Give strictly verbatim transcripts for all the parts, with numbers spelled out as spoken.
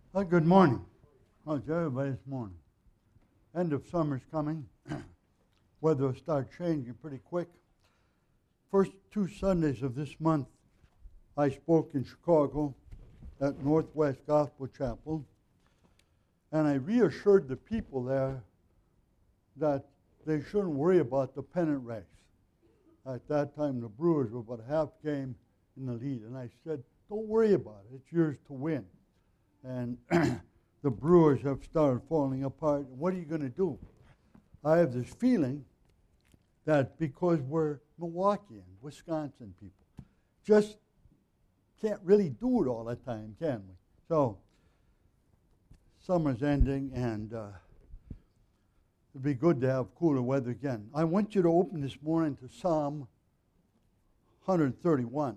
Well, good morning. How's everybody this morning? End of summer's coming. Weather will start changing pretty quick. First two Sundays of this month, I spoke in Chicago at Northwest Gospel Chapel, and I reassured the people there that they shouldn't worry about the pennant race. At that time, the Brewers were about a half game in the lead, and I said, don't worry about it. It's yours to win. And the Brewers have started falling apart. What are you going to do? I have this feeling that because we're Milwaukeean, Wisconsin people, just can't really do it all the time, can we? So, summer's ending, and uh, it'd be good to have cooler weather again. I want you to open this morning to Psalm one thirty-one.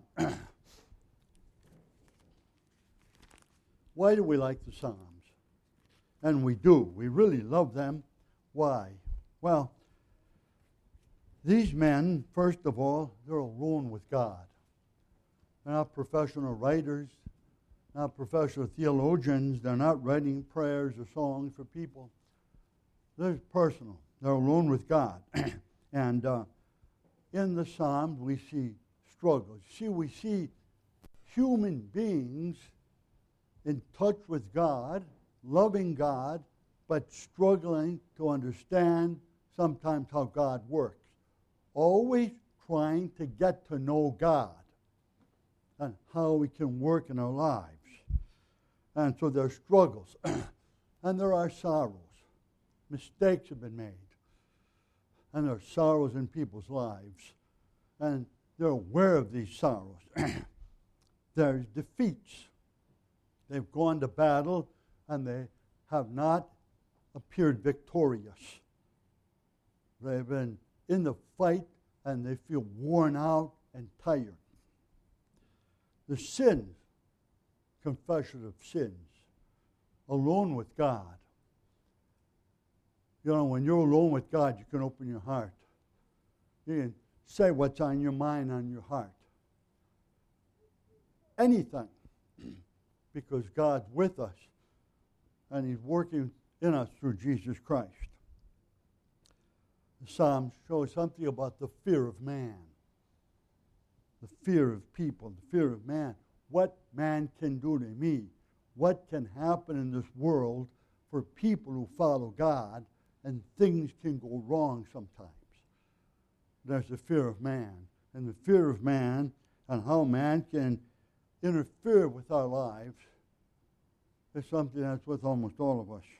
Why do we like the Psalms? And we do. We really love them. Why? Well, these men, first of all, they're alone with God. They're not professional writers, not professional theologians. They're not writing prayers or songs for people. They're personal. They're alone with God. and uh, in the Psalms, we see struggles. See, we see human beings in touch with God, loving God, but struggling to understand sometimes how God works. Always trying to get to know God and how He can work in our lives. And so there are struggles. And there are sorrows. Mistakes have been made. And there are sorrows in people's lives. And they're aware of these sorrows. There's defeats. They've gone to battle, and they have not appeared victorious. They've been in the fight, and they feel worn out and tired. The sins, confession of sins, alone with God. You know, when you're alone with God, you can open your heart. You can say what's on your mind, on your heart. Anything. Because God's with us, and He's working in us through Jesus Christ. The Psalms show something about the fear of man, the fear of people, the fear of man. What man can do to me? What can happen in this world for people who follow God, and things can go wrong sometimes? There's the fear of man, and the fear of man, and how man can interfere with our lives is something that's with almost all of us.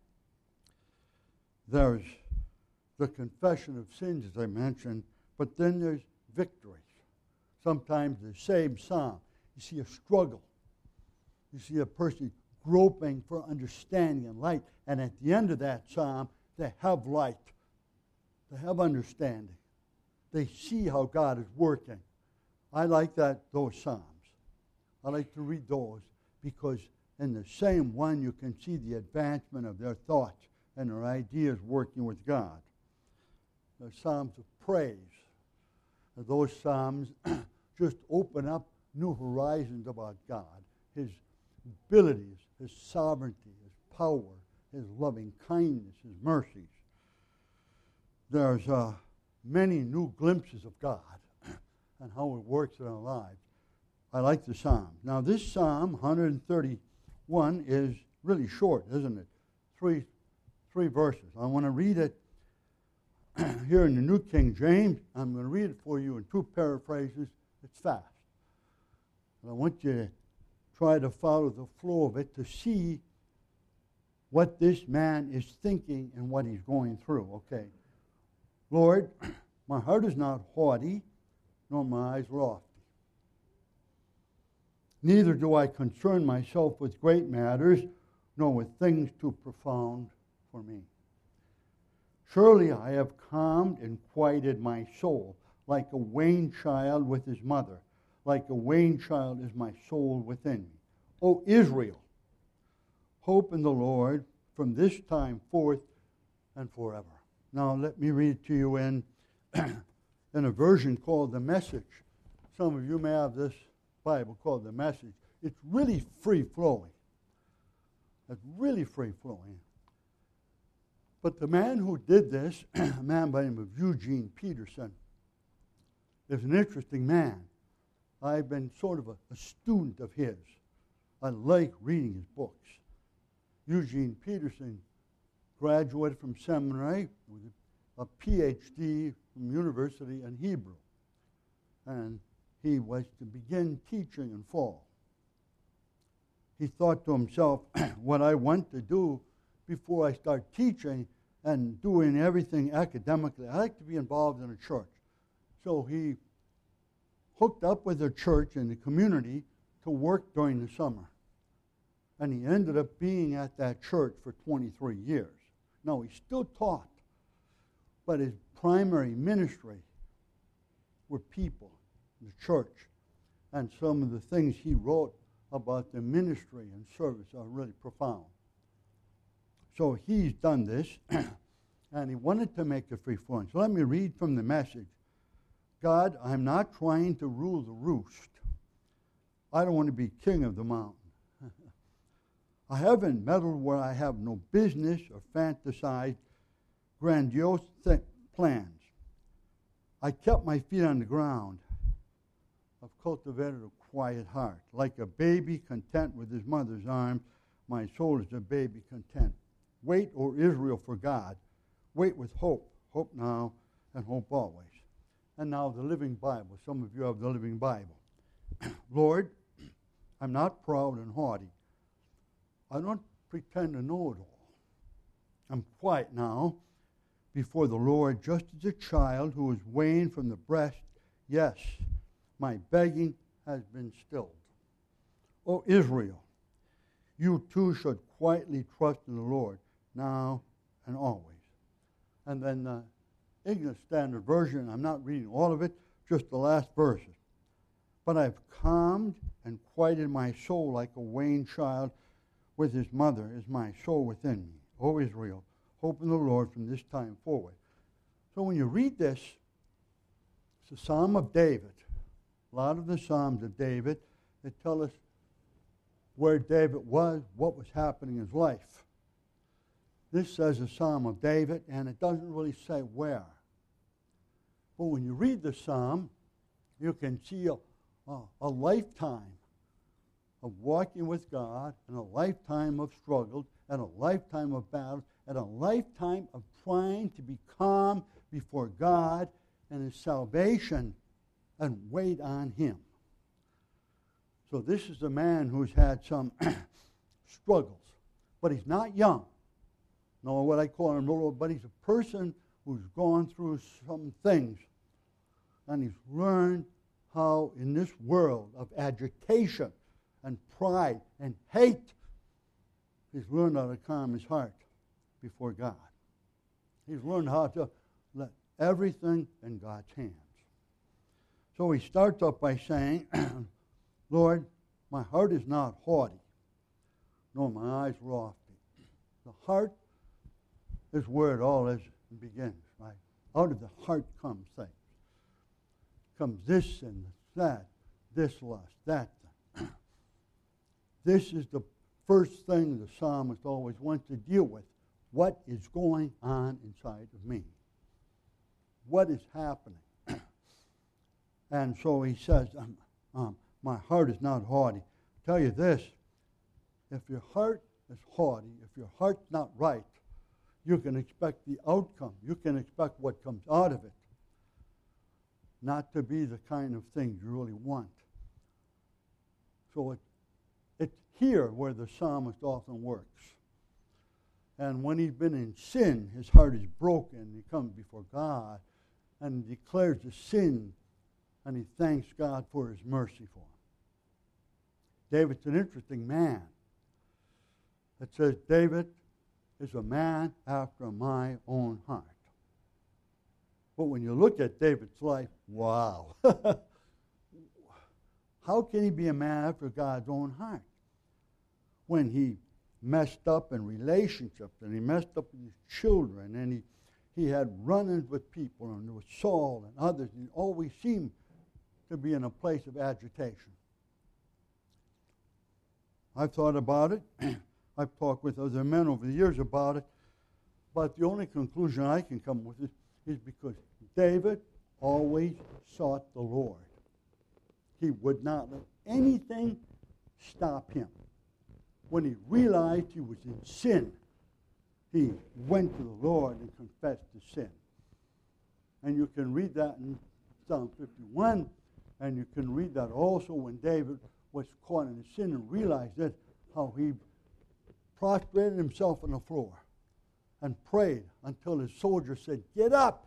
There's the confession of sins, as I mentioned, but then there's victories. Sometimes the same psalm, you see a struggle. You see a person groping for understanding and light, and at the end of that psalm, they have light. They have understanding. They see how God is working. I like that, those psalms. I like to read those because in the same one you can see the advancement of their thoughts and their ideas working with God. The Psalms of praise. Those Psalms just open up new horizons about God, His abilities, His sovereignty, His power, His loving kindness, His mercies. There's uh, many new glimpses of God and how He works in our lives. I like the Psalm. Now, this Psalm, one thirty-one, is really short, isn't it? Three, three verses. I want to read it here in the New King James. I'm going to read it for you in two paraphrases. It's fast. And I want you to try to follow the flow of it to see what this man is thinking and what he's going through. Okay. Lord, my heart is not haughty, nor my eyes lofty. Neither do I concern myself with great matters, nor with things too profound for me. Surely I have calmed and quieted my soul, like a weaned child with his mother. Like a weaned child is my soul within me. O Israel, hope in the Lord from this time forth and forever. Now let me read to you in, in a version called The Message. Some of you may have this Bible called The Message. It's really free-flowing. It's really free-flowing. But the man who did this, a man by the name of Eugene Peterson, is an interesting man. I've been sort of a, a student of his. I like reading his books. Eugene Peterson graduated from seminary with a P H D from university in Hebrew. And he was to begin teaching in fall. He thought to himself, what I want to do before I start teaching and doing everything academically, I like to be involved in a church. So he hooked up with a church in the community to work during the summer. And he ended up being at that church for twenty-three years. Now, he still taught, but his primary ministry were people, the church. And some of the things he wrote about the ministry and service are really profound. So he's done this, and he wanted to make it free-flowing. So let me read from the Message. God, I'm not trying to rule the roost. I don't want to be king of the mountain. I haven't meddled where I have no business or fantasized grandiose th- plans. I kept my feet on the ground. I've cultivated a quiet heart. Like a baby content with his mother's arms, my soul is a baby content. Wait, O Israel, for God. Wait with hope. Hope now and hope always. And now the Living Bible. Some of you have the Living Bible. Lord, I'm not proud and haughty. I don't pretend to know it all. I'm quiet now before the Lord, just as a child who is weaned from the breast. Yes, my begging has been stilled. O Israel, you too should quietly trust in the Lord, now and always. And then the English Standard Version, I'm not reading all of it, just the last verses. But I've calmed and quieted my soul like a weaned child with his mother is my soul within me. O Israel, hope in the Lord from this time forward. So when you read this, it's a Psalm of David. A lot of the Psalms of David that tell us where David was, what was happening in his life. This says a Psalm of David, and it doesn't really say where. But when you read the Psalm, you can see a, a, a lifetime of walking with God, and a lifetime of struggles, and a lifetime of battles, and a lifetime of trying to be calm before God and His salvation and wait on Him. So this is a man who's had some struggles, but he's not young. No, what I call him little, but he's a person who's gone through some things, and he's learned how in this world of agitation and pride and hate, he's learned how to calm his heart before God. He's learned how to let everything in God's hands. So he starts up by saying, Lord, my heart is not haughty, nor my eyes lofty. The heart is where it all is and begins, right? Out of the heart comes things. Comes this and that, this lust, that thing. This is the first thing the psalmist always wants to deal with. What is going on inside of me? What is happening? And so he says, um, um, my heart is not haughty. I tell you this, if your heart is haughty, if your heart's not right, you can expect the outcome. You can expect what comes out of it not to be the kind of thing you really want. So it, it's here where the psalmist often works. And when he's been in sin, his heart is broken. He comes before God and declares the sin, and he thanks God for His mercy for him. David's an interesting man. It says, David is a man after my own heart. But when you look at David's life, wow. How can he be a man after God's own heart? When he messed up in relationships, and he messed up with his children, and he, he had run-ins with people, and there was Saul and others, and he always seemed to be in a place of agitation. I've thought about it. I've talked with other men over the years about it, but the only conclusion I can come with is, is because David always sought the Lord. He would not let anything stop him. When he realized he was in sin, he went to the Lord and confessed his sin. And you can read that in Psalm fifty-one, and you can read that also when David was caught in sin and realized it, how he prostrated himself on the floor and prayed until his soldier said, "Get up!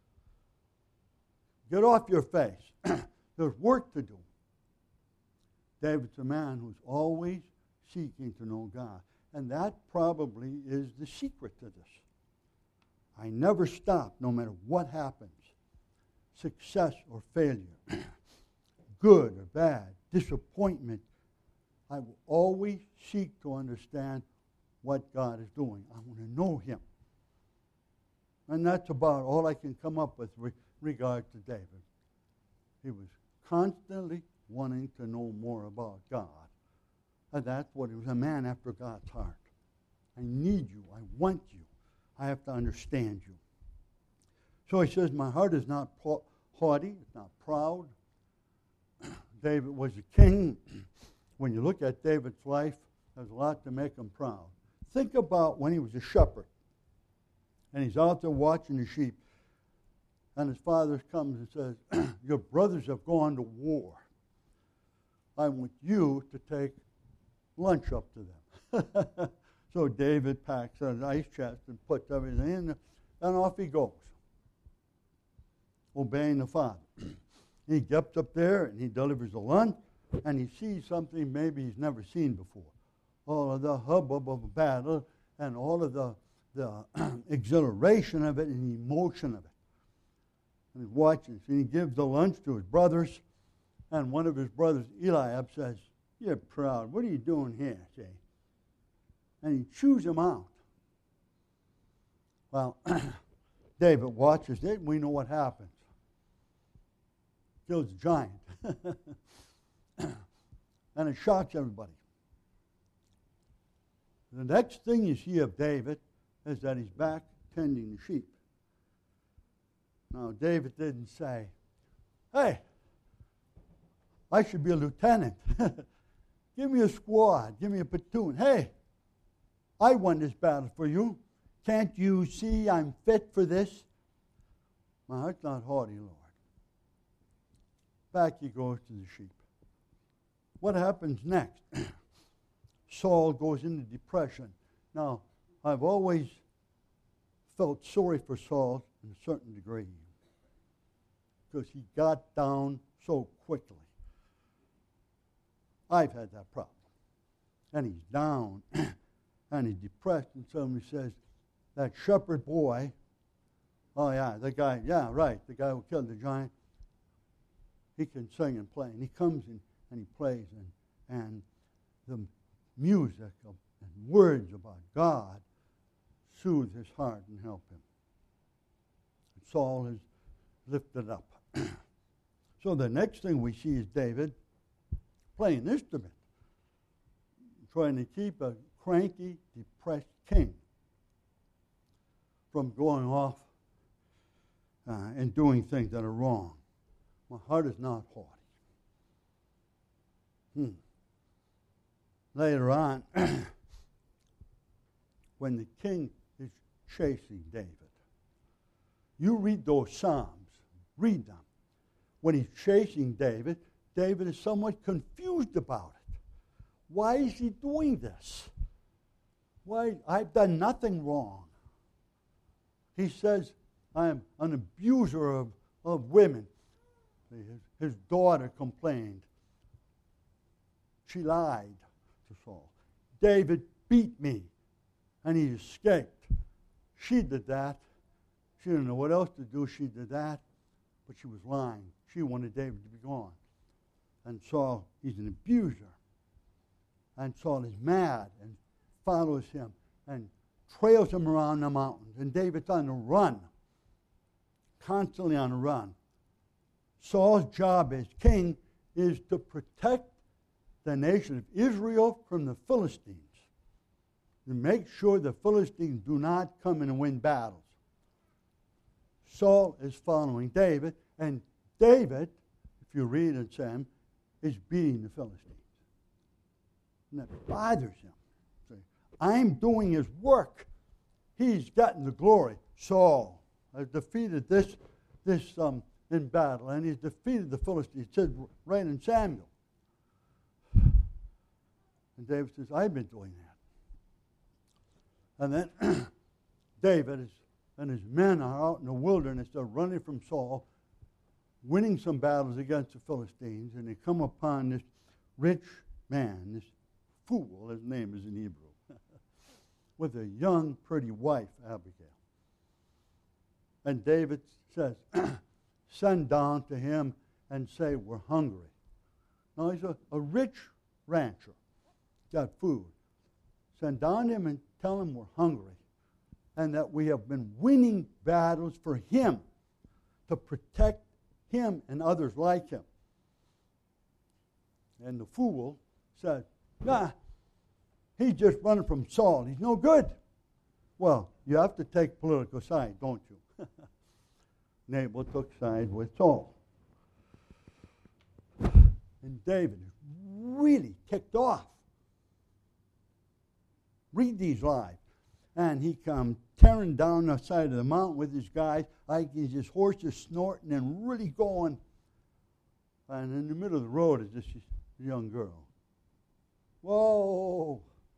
Get off your face. There's work to do." David's a man who's always seeking to know God. And that probably is the secret to this. I never stop, no matter what happens, success or failure, good or bad, disappointment. I will always seek to understand what God is doing. I want to know Him. And that's about all I can come up with with regard to David. He was constantly wanting to know more about God. And that's what he was, a man after God's heart. I need you. I want you. I have to understand you. So he says, my heart is not haughty. It's not proud. David was a king. When you look at David's life, there's a lot to make him proud. Think about when he was a shepherd. And he's out there watching the sheep. And his father comes and says, your brothers have gone to war. I want you to take lunch up to them. So David packs an ice chest and puts everything in there, and off he goes, obeying the father. He gets up there and he delivers the lunch, and he sees something maybe he's never seen before. All of the hubbub of a battle and all of the, the exhilaration of it and the emotion of it. And he's watching. And he gives the lunch to his brothers, and one of his brothers, Eliab, says, you're proud. What are you doing here, see? And he chews him out. Well, David watches it, and we know what happens. Kills the giant. And it shocks everybody. The next thing you see of David is that he's back tending the sheep. Now, David didn't say, hey, I should be a lieutenant. Give me a squad. Give me a platoon. Hey, I won this battle for you. Can't you see I'm fit for this? My heart's not haughty, Lord. Back he goes to the sheep. What happens next? Saul goes into depression. Now, I've always felt sorry for Saul in a certain degree because he got down so quickly. I've had that problem. And he's down, and he's depressed, and somebody says, that shepherd boy, oh yeah, the guy, yeah, right, the guy who killed the giant, he can sing and play. And he comes in and he plays, and, and the music of, and words about God soothe his heart and help him. And Saul is lifted up. So the next thing we see is David playing an instrument, trying to keep a cranky, depressed king from going off uh, and doing things that are wrong. My heart is not haughty. Hmm. Later on, when the king is chasing David, you read those Psalms, read them. When he's chasing David, David is somewhat confused about it. Why is he doing this? Why? I've done nothing wrong. He says, I am an abuser of, of women. His, his daughter complained. She lied to Saul. David beat me, and he escaped. She did that. She didn't know what else to do. She did that, but she was lying. She wanted David to be gone. And Saul, he's an abuser. And Saul is mad and follows him and trails him around the mountains. And David's on the run, constantly on the run. Saul's job as king is to protect the nation of Israel from the Philistines. to make sure the Philistines do not come in and win battles. Saul is following David, and David, if you read in Sam, is beating the Philistines. And that bothers him. See, I'm doing his work. He's gotten the glory. Saul has defeated this, this um, in battle, and he's defeated the Philistines. It says right in Samuel. And David says, I've been doing that. And then David is, and his men are out in the wilderness. They're running from Saul, winning some battles against the Philistines, and they come upon this rich man, this fool, his name is in Hebrew, with a young, pretty wife, Abigail. And David says, send down to him and say, we're hungry. Now, he's a, a rich rancher, got food. Send down to him and tell him we're hungry and that we have been winning battles for him to protect him and others like him. And the fool said, nah, he's just running from Saul. He's no good. Well, you have to take political side, don't you? Nabal took side with Saul. And David is really ticked off. Read these lives. And he comes tearing down the side of the mountain with his guys. Like his horse is snorting and really going. And in the middle of the road is this young girl. Whoa!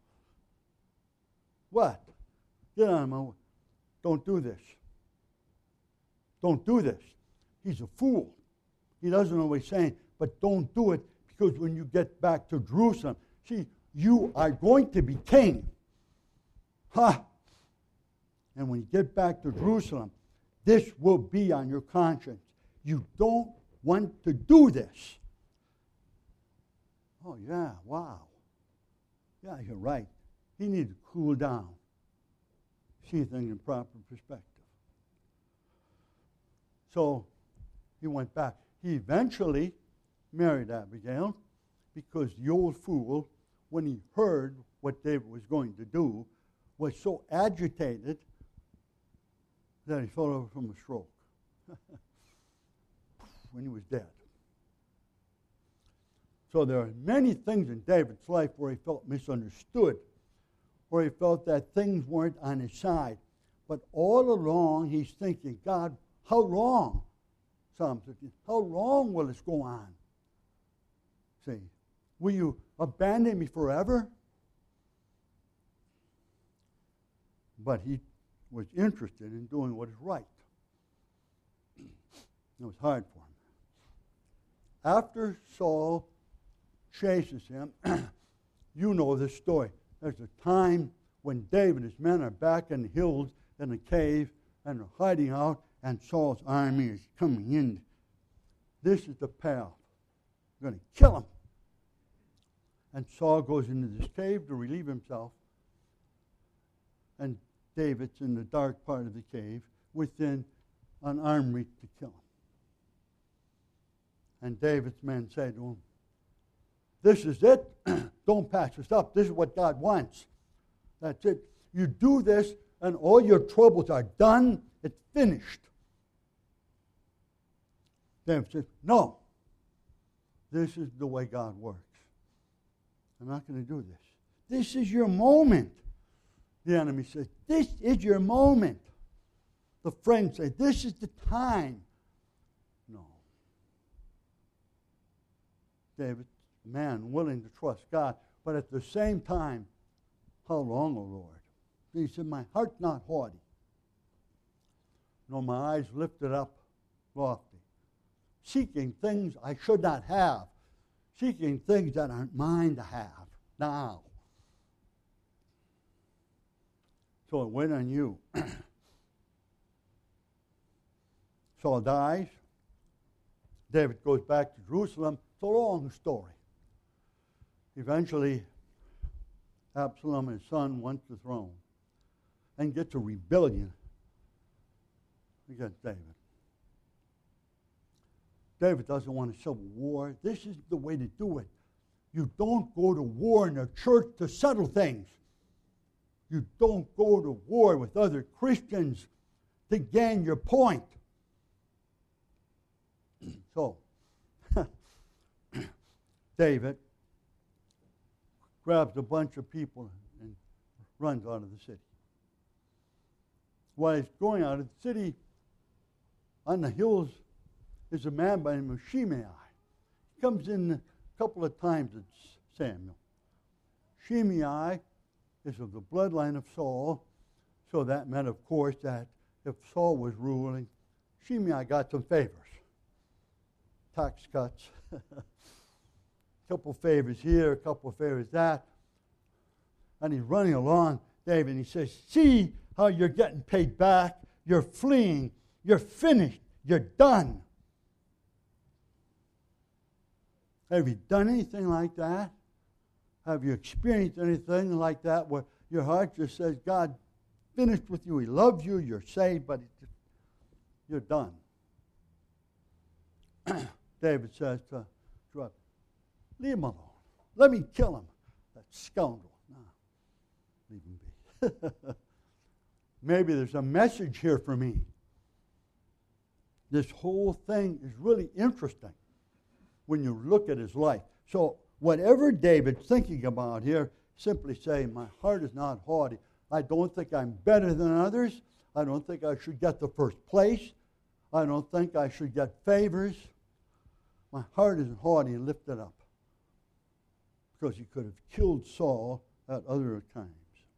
What? Get on my way. Don't do this. Don't do this. He's a fool. He doesn't know what he's saying, but don't do it because when you get back to Jerusalem, see, you are going to be king. Ha! And when you get back to Jerusalem, this will be on your conscience. You don't want to do this. Oh, yeah, wow. Yeah, you're right. He needs to cool down. See things in proper perspective. So he went back. He eventually married Abigail because the old fool, when he heard what David was going to do, was so agitated that he fell over from a stroke when he was dead. So there are many things in David's life where he felt misunderstood, where he felt that things weren't on his side. But all along he's thinking, God, how long? Psalm fifteen, how long will this go on? See, will you abandon me forever? But he was interested in doing what is right. It was hard for him. After Saul chases him, you know this story. There's a time when David and his men are back in the hills in a cave and they're hiding out, and Saul's army is coming in. This is the path. We're going to kill him. And Saul goes into this cave to relieve himself. And David's in the dark part of the cave within an arm reach to kill him. And David's men say to him, this is it. Don't patch this up. This is what God wants. That's it. You do this and all your troubles are done. It's finished. David says, no. This is the way God works. I'm not going to do this. This is your moment. The enemy says, this is your moment. The friends say, this is the time. No. David, man, willing to trust God, but at the same time, how long, O Lord? He said, my heart's not haughty, nor my eyes lifted up lofty, seeking things I should not have, seeking things that aren't mine to have now. So it went on you. Saul dies. David goes back to Jerusalem. It's a long story. Eventually, Absalom, his son, wants the throne and gets a rebellion against David. David doesn't want a civil war. This is the way to do it. You don't go to war in a church to settle things. You don't go to war with other Christians to gain your point. So, David grabs a bunch of people and runs out of the city. While he's going out of the city, on the hills is a man by the name of Shimei. He comes in a couple of times at Samuel. Shimei is of the bloodline of Saul, so that meant, of course, that if Saul was ruling, Shimei got some favors. Tax cuts, a couple favors here, a couple favors that. And he's running along, David, and he says, see how you're getting paid back? You're fleeing. You're finished. You're done. Have you done anything like that? Have you experienced anything like that where your heart just says, God finished with you. He loves you. You're saved, but just, you're done. David says to Joab, leave him alone. Let me kill him. That scoundrel. No, leave him be. Maybe there's a message here for me. This whole thing is really interesting when you look at his life. So whatever David's thinking about here, simply say, my heart is not haughty. I don't think I'm better than others. I don't think I should get the first place. I don't think I should get favors. My heart isn't haughty and lifted up. Because he could have killed Saul at other times.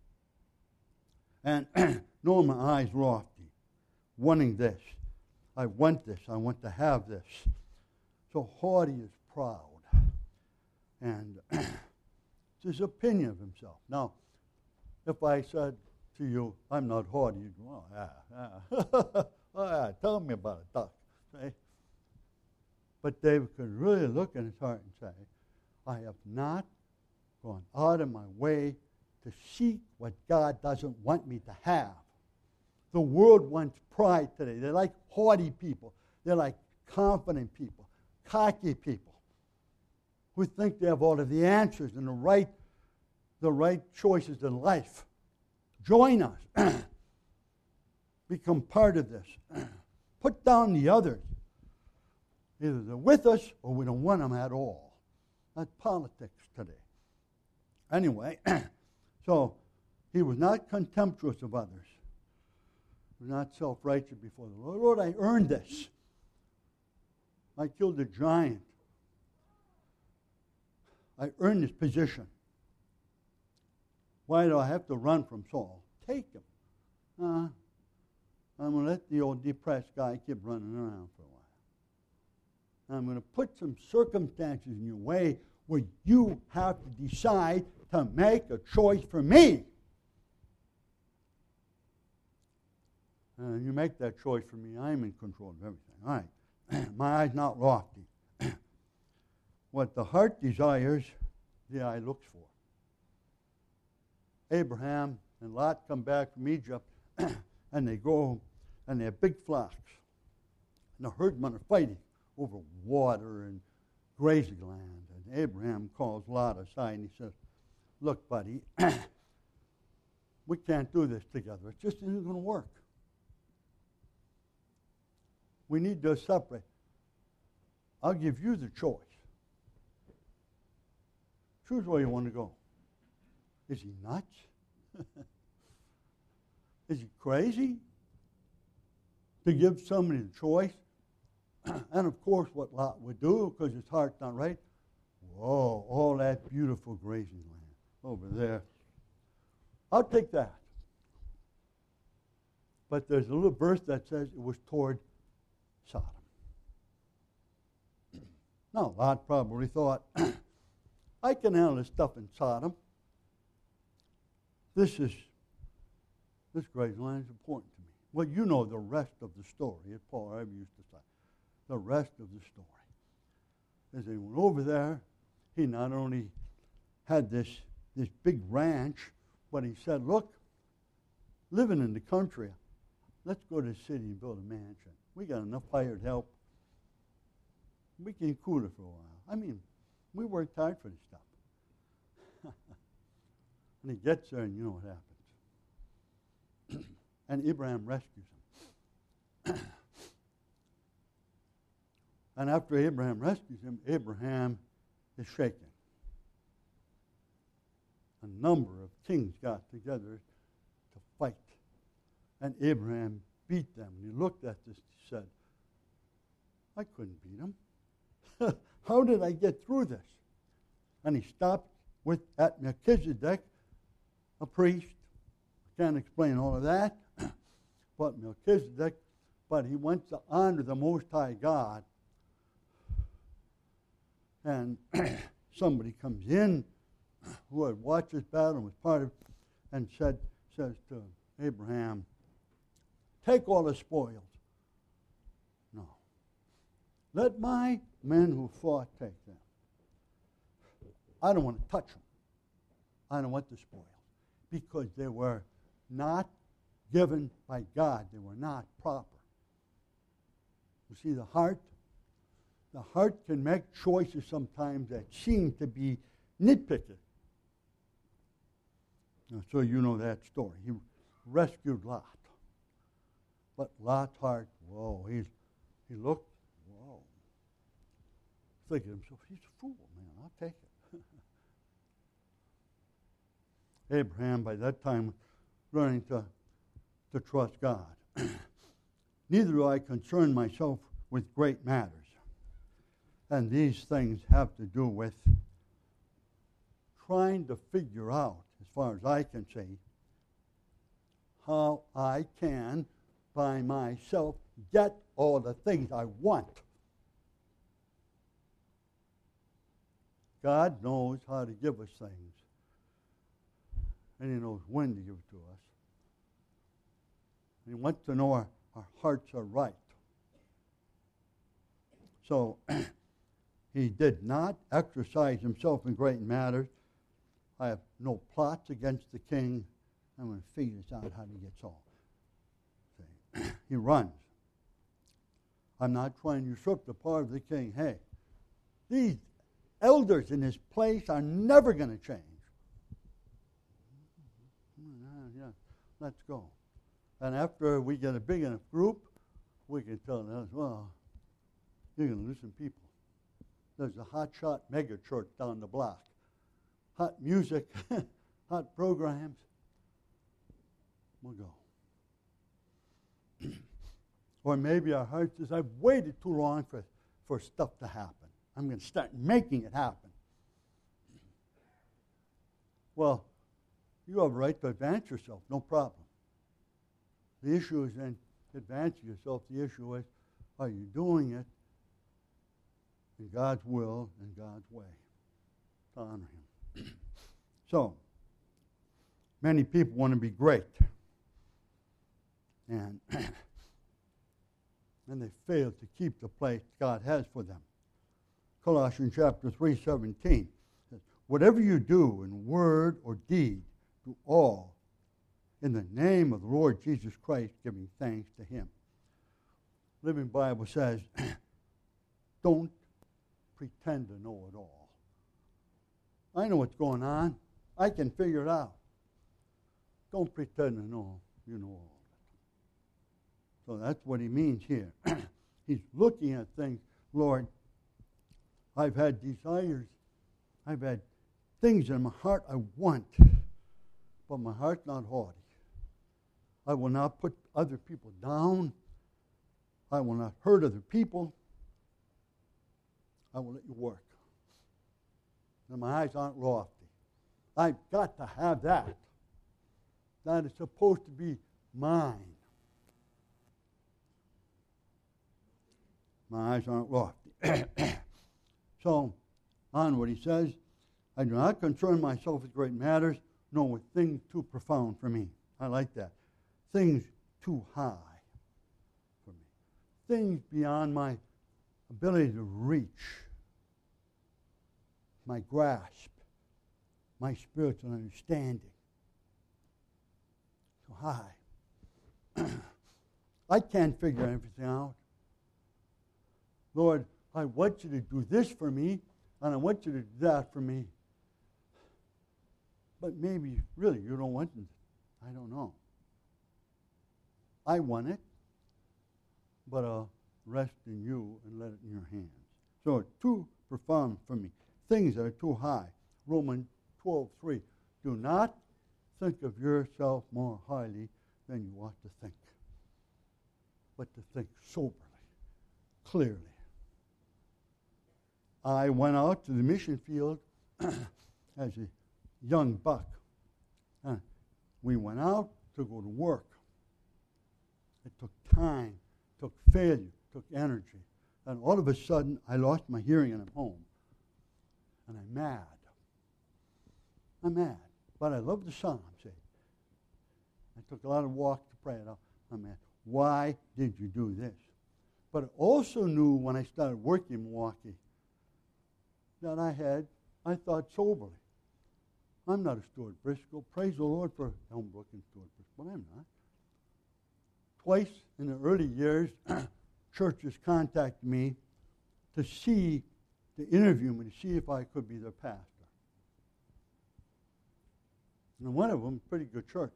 And knowing my eyes lofty, wanting this. I want this. I want to have this. So haughty is proud. And it's his opinion of himself. Now, if I said to you, I'm not haughty, you'd go, oh, yeah, yeah. Oh, yeah, tell me about it, Doc. See? But David could really look in his heart and say, I have not gone out of my way to seek what God doesn't want me to have. The world wants pride today. They like haughty people. They're like confident people, cocky people who think they have all of the answers and the right, the right choices in life. Join us. Become part of this. Put down the others. Either they're with us or we don't want them at all. That's politics today. Anyway, so he was not contemptuous of others. He was not self-righteous before the Lord. Lord, I earned this. I killed a giant. I earned this position. Why do I have to run from Saul? Take him. Uh, I'm going to let the old depressed guy keep running around for a while. I'm going to put some circumstances in your way where you have to decide to make a choice for me. And you make that choice for me, I'm in control of everything. All right. My eye's not lofty. What the heart desires, the eye looks for. Abraham and Lot come back from Egypt, and they go, and they have big flocks. And the herdsmen are fighting over water and grazing land. And Abraham calls Lot aside, and he says, look, buddy, we can't do this together. It just isn't going to work. We need to separate. I'll give you the choice. Choose where you want to go. Is he nuts? Is he crazy to give somebody the choice? And of course, what Lot would do, because his heart's not right, whoa, all that beautiful grazing land over there. I'll take that. But there's a little verse that says it was toward Sodom. Now, Lot probably thought, I can handle this stuff in Sodom. This is, this grazing land is important to me. Well, you know the rest of the story, as Paul ever used to say. The rest of the story. As he went over there, he not only had this, this big ranch, but he said, look, living in the country, let's go to the city and build a mansion. We got enough hired help. We can cool it for a while. I mean, we worked hard for this stuff. And he gets there, and you know what happens. and Abraham rescues him. And after Abraham rescues him, Abraham is shaken. A number of kings got together to fight. And Abraham beat them. And he looked at this and said, I couldn't beat him. How did I get through this? And he stopped with at Melchizedek, a priest. I can't explain all of that. But Melchizedek, but he went to honor the Most High God. And somebody comes in who had watched this battle and was part of it, and said, says to Abraham, take all the spoils. No. Let my men who fought take them. I don't want to touch them. I don't want the spoils. Because they were not given by God. They were not proper. You see, the heart, the heart can make choices sometimes that seem to be nitpicking. Now, so you know that story. He rescued Lot. But Lot's heart, whoa, he's, he looked, whoa. Thinking to himself, he's a fool, man, I'll take it. Abraham, by that time, learning to, to trust God. Neither do I concern myself with great matters. And these things have to do with trying to figure out, as far as I can see, how I can, by myself, get all the things I want. God knows how to give us things. And He knows when to give it to us. And He wants to know our, our hearts are right. So, he did not exercise himself in great matters. I have no plots against the king. I'm going to figure this out how he gets all. See? He runs. I'm not trying to usurp the power of the king. Hey, these elders in this place are never going to change. Yeah, let's go. And after we get a big enough group, we can tell them, well, you're going to lose some people. There's a hot shot mega church down the block. Hot music, hot programs. We'll go. Or maybe our heart says, I've waited too long for, for stuff to happen. I'm going to start making it happen. Well, you have a right to advance yourself, no problem. The issue is then advancing yourself. The issue is, are you doing it in God's will and God's way to honor Him? So, many people want to be great. And, and they fail to keep the place God has for them. Colossians chapter three seventeen says, whatever you do in word or deed, do all in the name of the Lord Jesus Christ, giving thanks to Him. Living Bible says, don't pretend to know it all. I know what's going on. I can figure it out. Don't pretend to know you know all of it. So that's what he means here. He's looking at things. Lord, I've had desires. I've had things in my heart I want, but my heart's not haughty. I will not put other people down. I will not hurt other people. I will let you work. And my eyes aren't lofty. I've got to have that. That is supposed to be mine. My eyes aren't lofty. So, onward he says, I do not concern myself with great matters, nor with things too profound for me. I like that. Things too high for me. Things beyond my ability to reach, my grasp, my spiritual understanding. So high. I can't figure everything out. Lord, I want you to do this for me, and I want you to do that for me. But maybe, really, you don't want it. I don't know. I want it, but I'll rest in you and let it in your hands. So it's too profound for me. Things that are too high. Romans twelve three. Do not think of yourself more highly than you ought to think, but to think soberly, clearly. I went out to the mission field as a young buck. Uh, we went out to go to work. It took time, took failure, took energy. And all of a sudden, I lost my hearing and I'm home. And I'm mad. I'm mad. But I love the Psalms. See? I took a lot of walks to pray it out. I'm mad. Why did you do this? But I also knew when I started working in Milwaukee that I had, I thought soberly. I'm not a Stuart Briscoe. Praise the Lord for Elmbrook and Stuart Briscoe, but I'm not. Twice in the early years, churches contacted me to see, to interview me, to see if I could be their pastor. And one of them, pretty good church.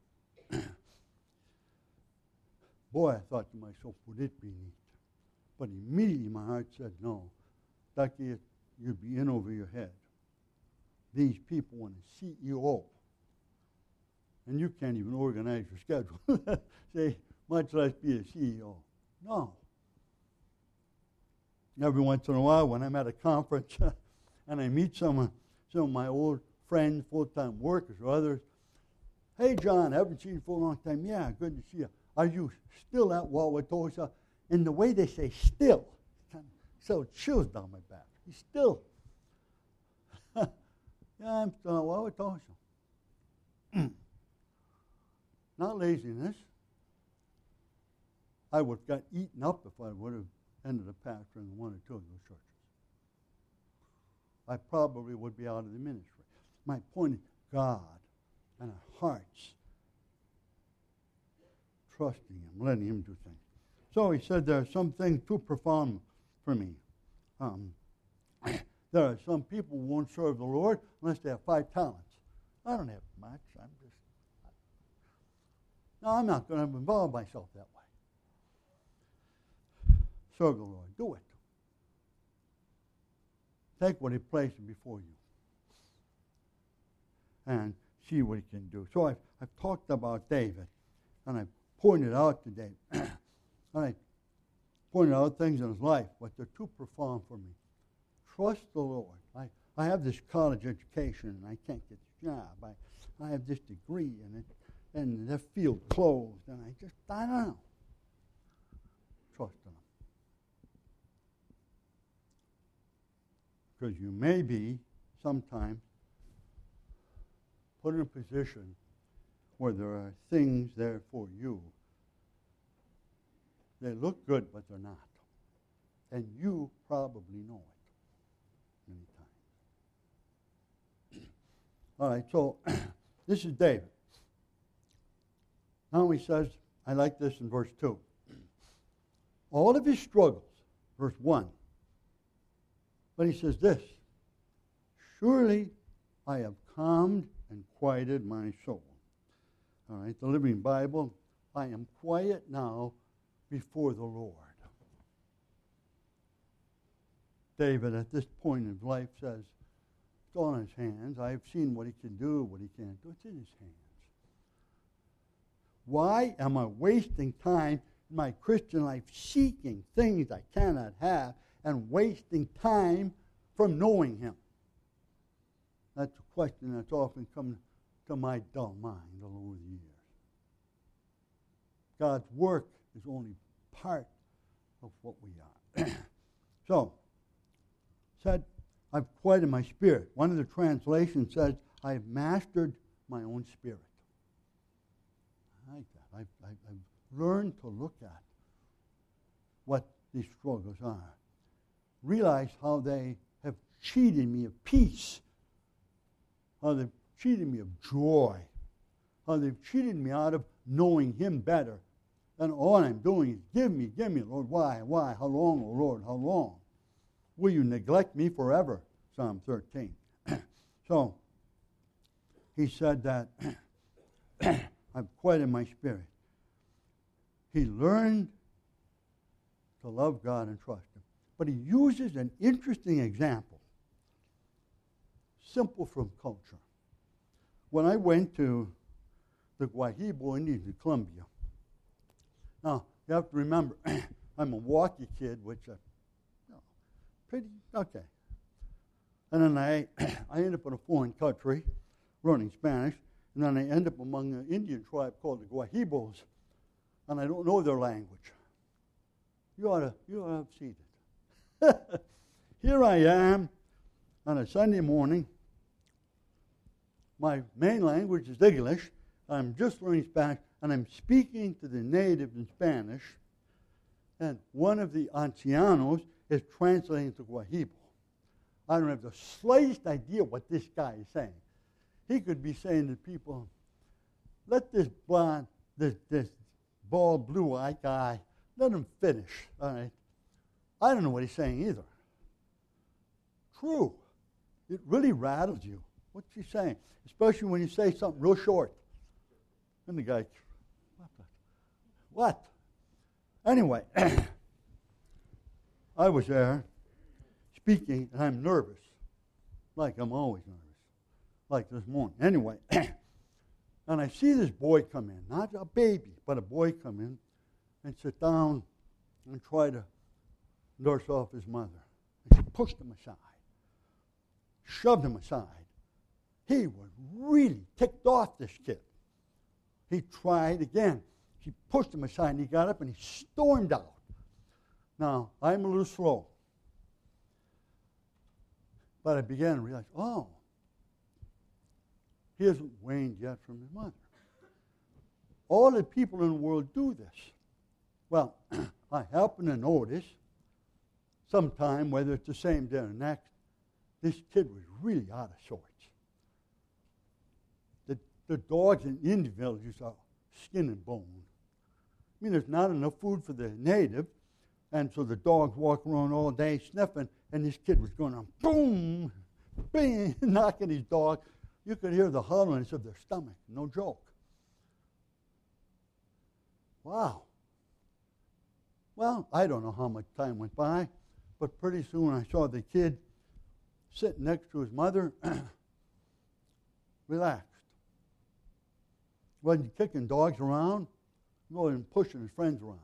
Boy, I thought to myself, would it be neat? But immediately my heart said, no. Ducky, you'd be in over your head. These people want a C E O. And you can't even organize your schedule. Say, much less be a C E O. No. Every once in a while when I'm at a conference and I meet someone, some of my old friends, full-time workers or others, hey, John, haven't seen you for a long time. Yeah, good to see you. Are you still at Wauwatosa? And the way they say still, so it chills down my back. He's still. Yeah, I'm still at Wauwatosa. Not laziness. I would have got eaten up if I would have ended up pastoring one or two of those churches. I probably would be out of the ministry. My point is God and our hearts trusting Him, letting Him do things. So he said there are some things too profound for me. Um, there are some people who won't serve the Lord unless they have five talents. I don't have much. I'm just, no, I'm not going to involve myself that way. Serve the Lord. Do it. Take what He placed before you and see what He can do. So I've, I've talked about David, and I've pointed out to David, and I pointed out things in his life, but they're too profound for me. Trust the Lord. I, I have this college education, and I can't get a job. I, I have this degree, and it, and the field closed, and I just, I don't know. Trust Him. Because you may be, sometimes, put in a position where there are things there for you. They look good, but they're not. And you probably know it many times. All right, so this is David. Now he says, I like this in verse two. All of his struggles, verse one. But he says this, surely I have calmed and quieted my soul. All right, the Living Bible, I am quiet now before the Lord. David, at this point in his life, says, it's all in his hands. I've seen what he can do, what he can't do. It's in his hands. Why am I wasting time in my Christian life seeking things I cannot have and wasting time from knowing Him? That's a question that's often come to my dull mind all over the years. God's work is only part of what we are. So, said, I've quieted my spirit. One of the translations says, I've mastered my own spirit. I like that. I've, I've, I've learned to look at what these struggles are. Realize how they have cheated me of peace. How they've cheated me of joy. How they've cheated me out of knowing Him better. And all I'm doing is, give me, give me, Lord. Why, why? How long, oh Lord, how long? Will you neglect me forever? Psalm thirteen. So, he said that, I've quieted my spirit. He learned to love God and trust Him. But he uses an interesting example, simple from culture. When I went to the Guahibo Indians in Colombia, now you have to remember, I'm a Milwaukee kid, which I, you know, pretty, okay. And then I, I end up in a foreign country learning Spanish, and then I end up among an Indian tribe called the Guahibos, and I don't know their language. You ought to, you ought to have seen it. Here I am on a Sunday morning. My main language is English. I'm just learning Spanish, and I'm speaking to the natives in Spanish, and one of the ancianos is translating to Guahibo. I don't have the slightest idea what this guy is saying. He could be saying to people, let this blonde, this, this bald, blue-eyed guy, let him finish, all right? I don't know what he's saying either. True. It really rattles you. What's he saying? Especially when you say something real short. And the guy, what? The, what? Anyway, I was there speaking, and I'm nervous, like I'm always nervous, like this morning. Anyway, and I see this boy come in, not a baby, but a boy come in and sit down and try to nurse off his mother. And she pushed him aside, shoved him aside. He was really ticked off, this kid. He tried again. She pushed him aside, and he got up and he stormed out. Now, I'm a little slow. But I began to realize, oh, he hasn't waned yet from his mother. All the people in the world do this. Well, I happen to notice sometime, whether it's the same day or next, this kid was really out of sorts. The, the dogs in Indian villages are skin and bone. I mean, there's not enough food for the native, and so the dogs walk around all day sniffing, and this kid was going on, boom, bing, knocking his dog. You could hear the hollowness of their stomach, no joke. Wow. Well, I don't know how much time went by, but pretty soon I saw the kid sitting next to his mother, relaxed. Wasn't kicking dogs around, wasn't pushing his friends around.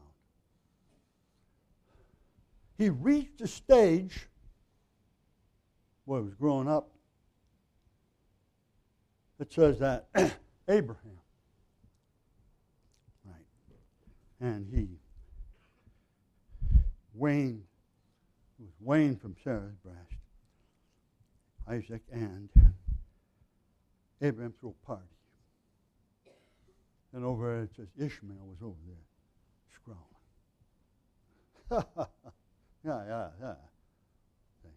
He reached a stage where he was growing up that says that Abraham, right, and he waned, was waned from Sarah's breast, Isaac, and Abraham threw a party. And over there it says Ishmael was over there scrolling. yeah, yeah, yeah. Okay.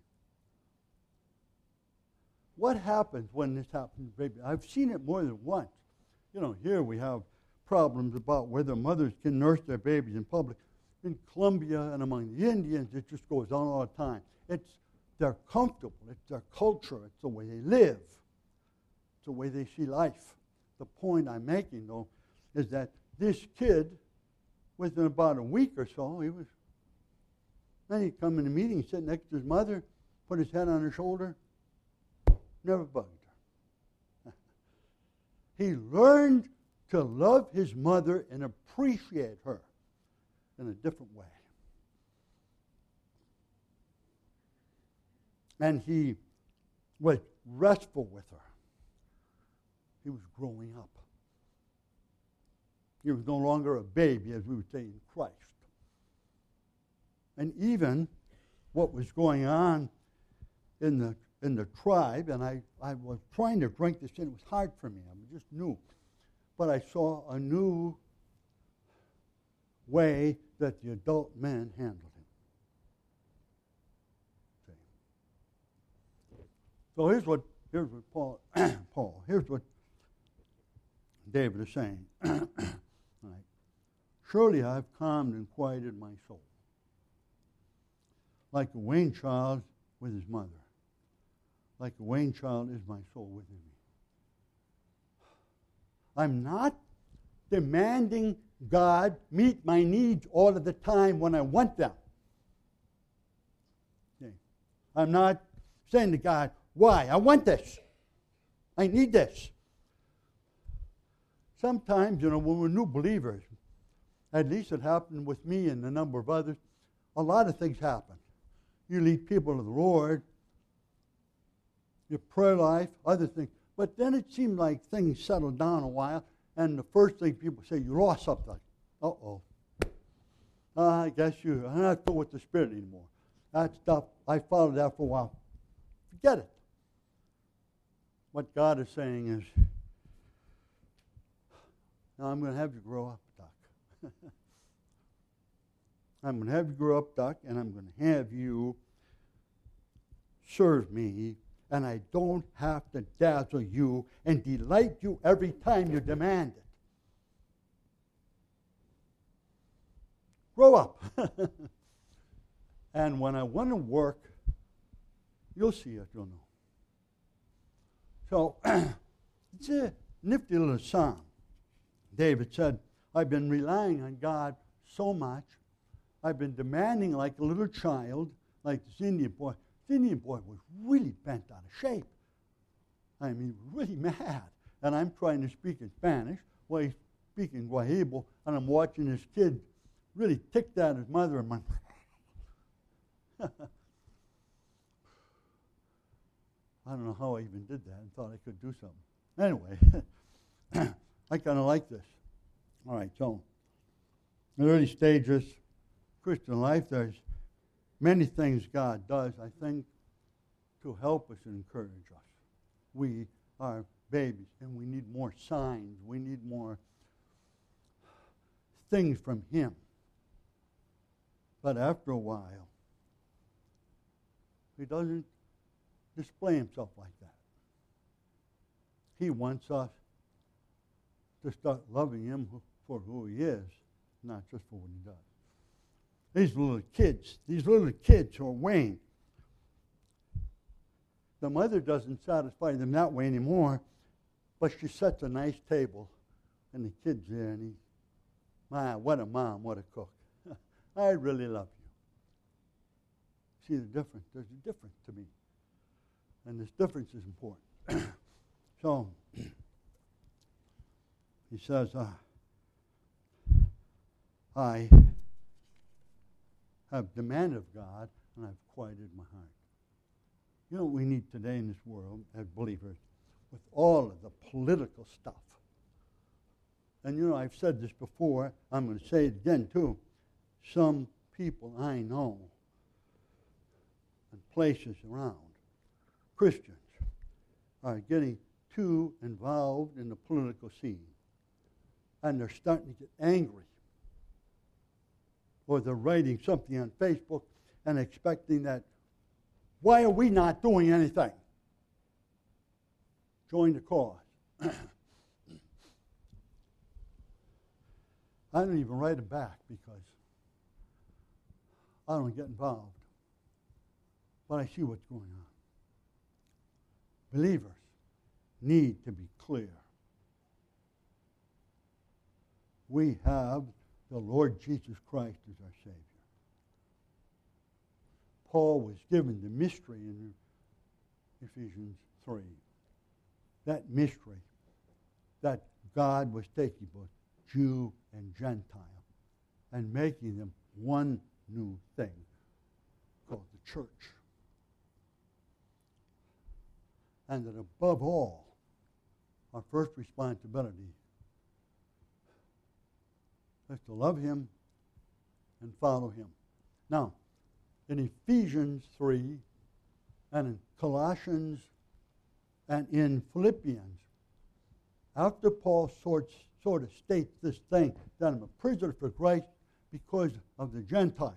What happens when this happens, baby? I've seen it more than once. You know, here we have problems about whether mothers can nurse their babies in public. In Colombia and among the Indians, it just goes on all the time. It's they're comfortable. It's their culture. It's the way they live. It's the way they see life. The point I'm making, though, is that this kid, within about a week or so, he was, then he'd come in the meeting, sit next to his mother, put his head on her shoulder, never bugged her. He learned to love his mother and appreciate her in a different way. And he was restful with her. He was growing up. He was no longer a baby, as we would say, in Christ. And even what was going on in the in the tribe, and I, I was trying to drink this in, it was hard for me, I just knew. But I saw a new way that the adult men handled him. See? So here's what here's what Paul Paul, here's what David is saying. Right. Surely I have calmed and quieted my soul, like a weaned child with his mother. Like a weaned child is my soul within me. I'm not demanding God meet my needs all of the time when I want them. Okay. I'm not saying to God, why? I want this. I need this. Sometimes, you know, when we're new believers, at least it happened with me and a number of others, a lot of things happen. You lead people to the Lord, your prayer life, other things. But then it seemed like things settled down a while, and the first thing people say, you lost something. Uh-oh. Uh, I guess you, I'm not good with the Spirit anymore. That stuff, I followed that for a while. Forget it. What God is saying is, now I'm going to have you grow up, Doc. I'm going to have you grow up, Doc, and I'm going to have you serve me, and I don't have to dazzle you and delight you every time you demand it. Grow up. And when I want to work, you'll see it, you'll know. So, it's a nifty little psalm. David said, I've been relying on God so much. I've been demanding like a little child, like this Indian boy. The Indian boy was really bent out of shape. I mean, really mad. And I'm trying to speak in Spanish while he's speaking Guahibo, and I'm watching this kid really ticked at his mother and my I don't know how I even did that. I thought I could do something. Anyway, I kind of like this. All right, so in the early stages, Christian life, there's many things God does, I think, to help us and encourage us. We are babies, and we need more signs. We need more things from Him. But after a while, He doesn't display Himself like that. He wants us to start loving Him for who He is, not just for what He does. These little kids, these little kids who are weighing, the mother doesn't satisfy them that way anymore, but she sets a nice table, and the kid's there, and he, my, what a mom, what a cook. I really love you. See the difference? There's a difference to me. And this difference is important. So, he says, uh, I have demanded of God, and I've quieted my heart. You know what we need today in this world as believers, with all of the political stuff. And you know, I've said this before, I'm going to say it again too. Some people I know and places around, Christians, are getting too involved in the political scene. And they're starting to get angry. Or they're writing something on Facebook and expecting that, why are we not doing anything? Join the cause. I don't even write them back because I don't get involved. But I see what's going on. Believers need to be clear. We have the Lord Jesus Christ as our Savior. Paul was given the mystery in Ephesians three. That mystery that God was taking both Jew and Gentile and making them one new thing called the church. And that above all, our first responsibility is to love Him and follow Him. Now, in Ephesians three, and in Colossians, and in Philippians, after Paul sort, sort of states this thing, that I'm a prisoner for Christ because of the Gentiles,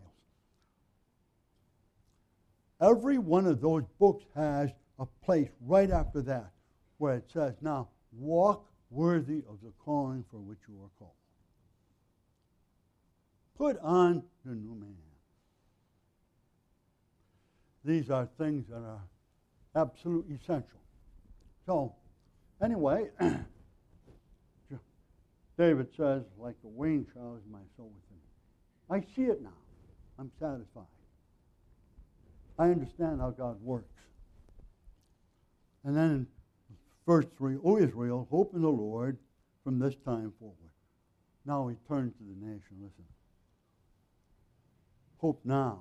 every one of those books has a place right after that where it says, now, walk worthy of the calling for which you are called. Put on the new man. These are things that are absolutely essential. So, anyway, David says, like the rain showers my soul within me. I see it now. I'm satisfied. I understand how God works. And then in verse three, O Israel, hope in the Lord from this time forward. Now he turns to the nation. Listen. Hope now.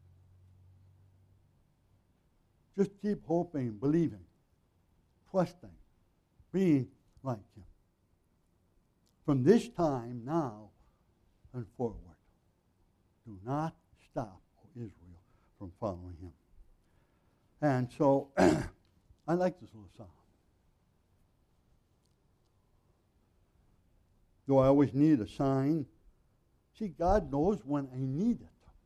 Just keep hoping, believing, trusting, being like him. From this time now and forward, do not stop, O Israel, from following him. And so, I like this little psalm. Do I always need a sign? See, God knows when I need it.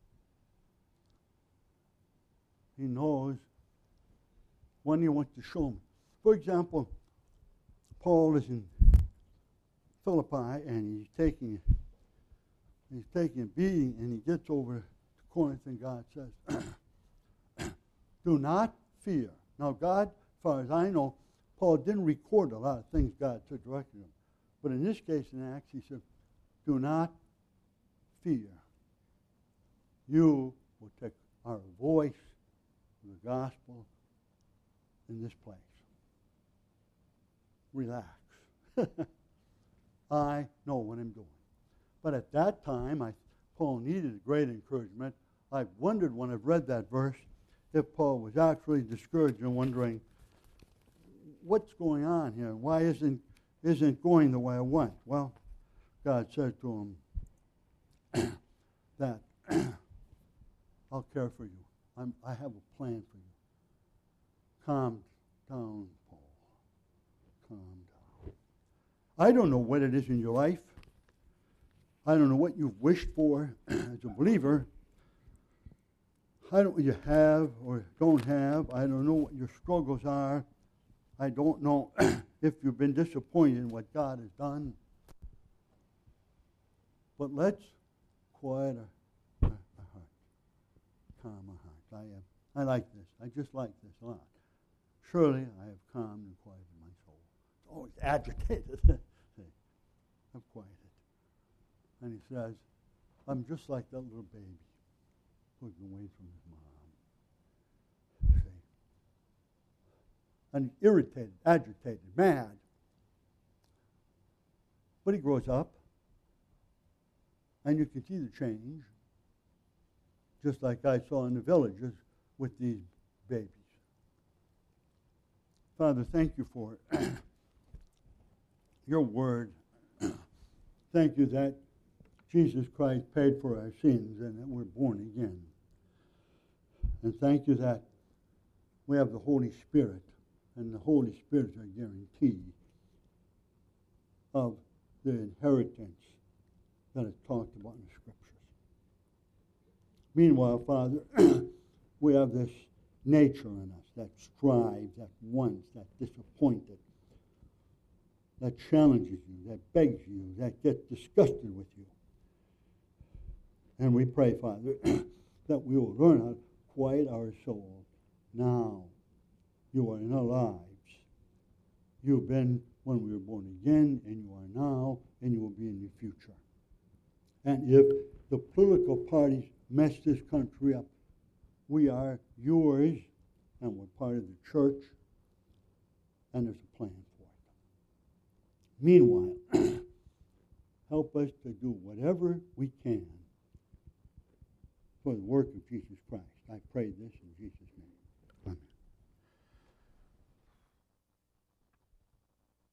He knows when he wants to show me. For example, Paul is in Philippi and he's taking he's taking a beating and he gets over to Corinth and God says, do not fear. Now God, as far as I know, Paul didn't record a lot of things God said directly to him. But in this case in Acts he said, do not fear. You will take our voice of the gospel in this place. Relax. I know what I'm doing. But at that time, I, Paul needed great encouragement. I've wondered when I've read that verse if Paul was actually discouraged and wondering, what's going on here? Why isn't isn't going the way I want? Well, God said to him that I'll care for you. I'm, I have a plan for you. Calm down, Paul. Calm down. I don't know what it is in your life. I don't know what you've wished for as a believer. I don't know what you have or don't have. I don't know what your struggles are. I don't know if you've been disappointed in what God has done. But let's quiet our, our, our heart. Calm our heart. I, uh, I like this. I just like this a lot. Surely I have calmed and quieted my soul. It's always agitated. I've quieted. And he says, I'm just like that little baby who's been away from his mom. See? And he's irritated, agitated, mad. But he grows up, and you can see the change, just like I saw in the villages with these babies. Father, thank you for your word. Thank you that Jesus Christ paid for our sins and that we're born again. And thank you that we have the Holy Spirit, and the Holy Spirit is a guarantee of the inheritance that is talked about in the Scriptures. Meanwhile, Father, we have this nature in us that strives, that wants, that disappointed, that challenges you, that begs you, that gets disgusted with you. And we pray, Father, that we will learn how to quiet our soul. Now, you are in our lives. You've been when we were born again, and you are now, and you will be in the future. And if the political parties mess this country up, we are yours, and we're part of the church, and there's a plan for it. Meanwhile, help us to do whatever we can for the work of Jesus Christ. I pray this in Jesus' name.